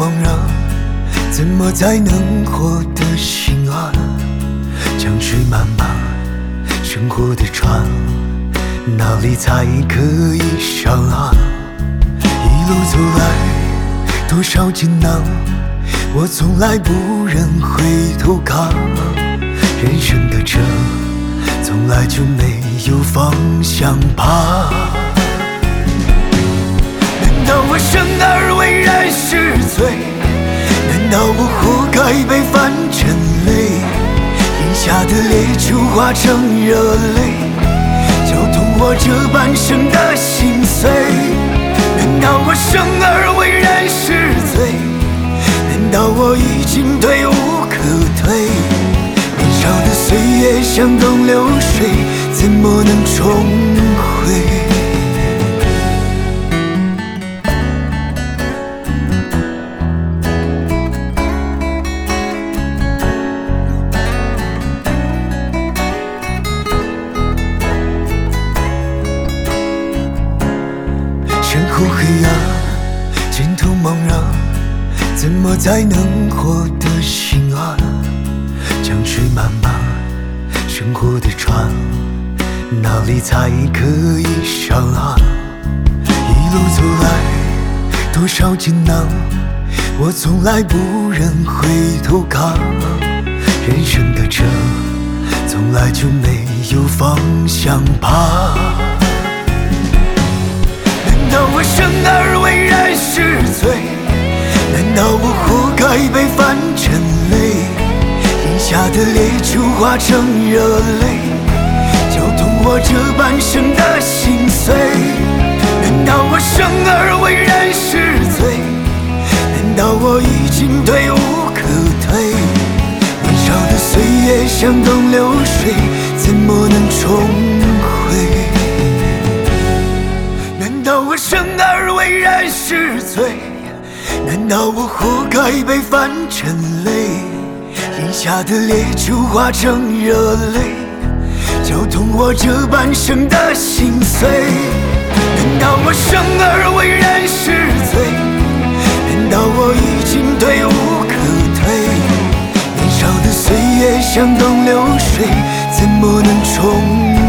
茫然，怎么才能活得心安？江水漫漫，生活的船，哪里才可以上岸？一路走来，多少艰难，我从来不忍回头看。人生的车，从来就没有方向盘。难道我生而为人是罪？难道我活该被翻成泪？眼下的烈酒化成热泪，搅动我这半生的心碎。难道我生而为人是罪？难道我已经退无可退？年少的岁月像东流水，怎么能重回？身后黑暗，前途茫然，怎么才能活得心安？江水漫漫，生活的船，哪里才可以上岸？一路走来，多少艰难，我从来不忍回头看。人生的车，从来就没有方向盘。难道我生而为人是罪？难道我活该被翻成泪？眼下的烈酒化成热泪，搅动我这半生的心碎。难道我生而为人是罪？难道我已经退无可退？年少的岁月像东流水，怎么能重回？难道我生而为人是罪？难道我活该被翻成泪？眼下的烈酒化成热泪，搅动我这半生的心碎。难道我生而为人是罪？难道我已经退无可退？年少的岁月像东流水，怎么能重